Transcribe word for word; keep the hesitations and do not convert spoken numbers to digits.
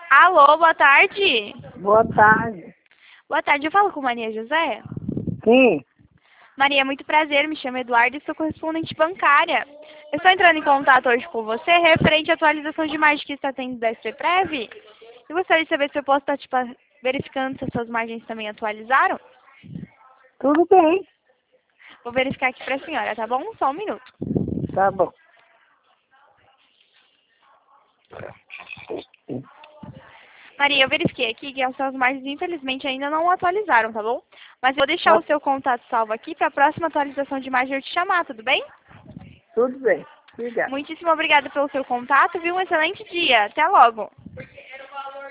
Alô, boa tarde. Boa tarde. Boa tarde, eu falo com Maria José. Sim, Maria, muito prazer, me chamo Eduardo e sou correspondente bancária. Eu estou entrando em contato hoje com você referente à atualização de margem que está tendo da SPREV. Eu gostaria de saber se eu posso estar tipo, verificando se as suas margens também atualizaram. tudo bem. Vou verificar aqui para a senhora, tá bom? Só um minuto. Tá bom. Maria, eu verifiquei aqui que as suas margens, infelizmente, ainda não atualizaram, tá bom? Mas eu vou deixar Tá, o seu contato salvo aqui para a próxima atualização de margem eu te chamar, tudo bem? tudo bem. Obrigada. Muitíssimo obrigada pelo seu contato, viu? Um excelente dia. Até logo.